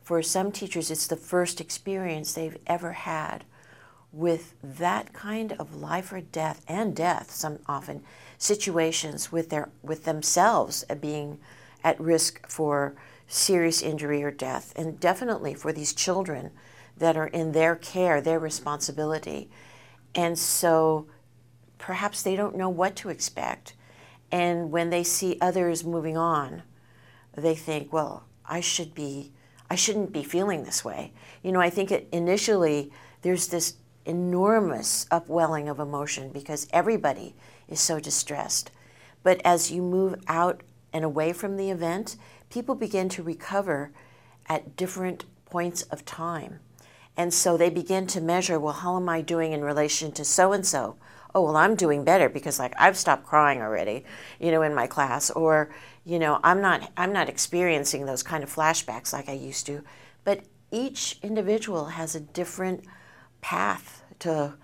For some teachers, it's the first experience they've ever had with that kind of life or death, and death, some often situations with themselves being at risk for serious injury or death, and definitely for these children that are in their care, their responsibility. And so perhaps they don't know what to expect. And when they see others moving on, they think, well, I shouldn't be feeling this way. I think initially there's this enormous upwelling of emotion because everybody is so distressed. But as you move out and away from the event, people begin to recover at different points of time. And so they begin to measure, well, how am I doing in relation to so-and-so? Oh, well, I'm doing better because I've stopped crying already, in my class. Or, I'm not experiencing those kind of flashbacks like I used to. But each individual has a different path to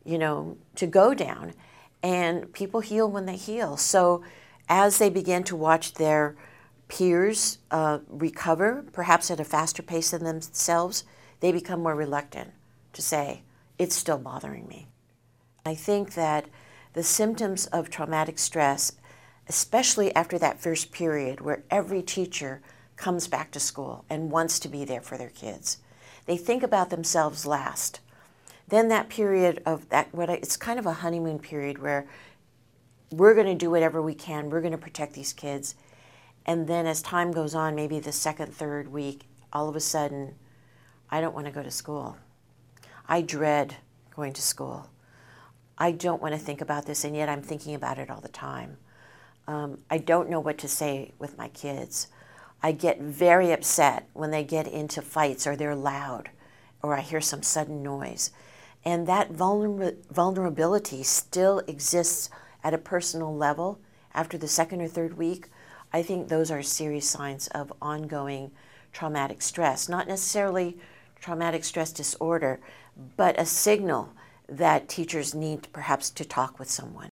go down. And people heal when they heal. So as they begin to watch their peers recover, perhaps at a faster pace than themselves, they become more reluctant to say, it's still bothering me. I think that the symptoms of traumatic stress, especially after that first period where every teacher comes back to school and wants to be there for their kids, they think about themselves last. Then that period of it's kind of a honeymoon period where we're going to do whatever we can, we're going to protect these kids. And then as time goes on, maybe the second, third week, all of a sudden, I don't want to go to school. I dread going to school. I don't want to think about this, and yet I'm thinking about it all the time. I don't know what to say with my kids. I get very upset when they get into fights or they're loud or I hear some sudden noise. And that vulnerability still exists at a personal level after the second or third week. I think those are serious signs of ongoing traumatic stress, not necessarily traumatic stress disorder, but a signal that teachers need perhaps to talk with someone.